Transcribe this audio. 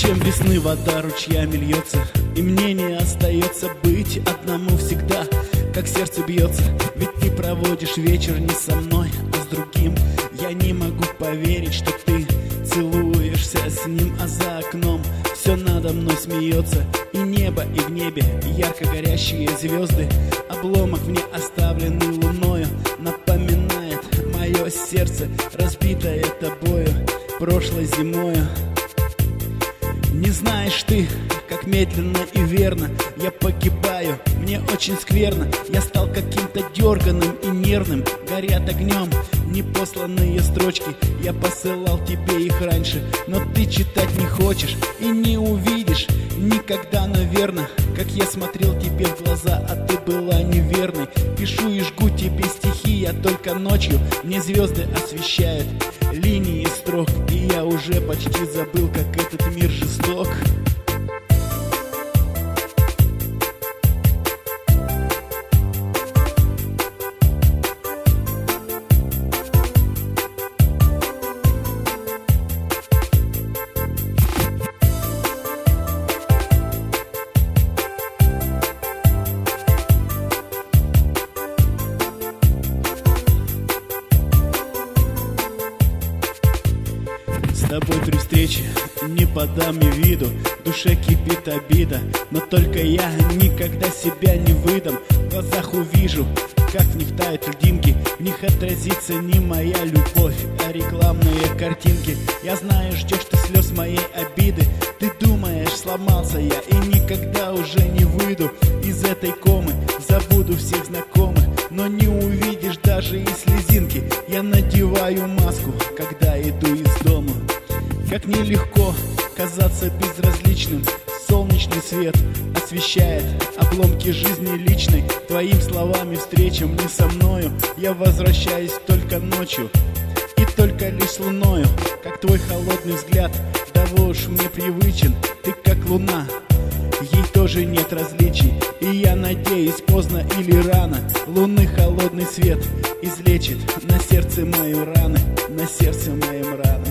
Зачем весны вода ручьями льется, и мне не остается быть одному всегда, как сердце бьется. Ведь ты проводишь вечер не со мной, а с другим. Я не могу поверить, что ты целуешься с ним, а за окном все надо мной смеется. И небо, и в небе ярко горящие звезды, обломок мне оставленный луною напоминает мое сердце, разбитое тобою прошлой зимою. Не знаешь ты, как медленно и верно я погибаю, мне очень скверно. Я стал каким-то дерганым и нервным, горят огнем непосланные строчки. Я посылал тебе их раньше, но ты читать не хочешь и не увидишь никогда, наверно, как я смотрел тебе в глаза, а ты была неверной. Пишу и жгу тебе стихи я только ночью, мне звезды освещают линии строк, и я уже почти забыл, как этот мир жесток. С тобой при встрече не подам и виду, в душе кипит обида, но только я никогда себя не выдам. В глазах увижу, как в них тают льдинки, в них отразится не моя любовь, а рекламные картинки. Я знаю, ждешь ты слез моей обиды, ты думаешь, сломался я и никогда уже не выйду из этой комы. Забуду всех знакомых, но не увидишь даже и слезинки. Я надеваю маску, когда иду из дома. Как нелегко казаться безразличным, солнечный свет освещает обломки жизни личной. Твоим словами встречам не со мною, я возвращаюсь только ночью и только лишь с луною. Как твой холодный взгляд, того уж мне привычен, ты как луна, ей тоже нет различий. И я надеюсь, поздно или рано луны холодный свет излечит на сердце мою раны, на сердце моем раны.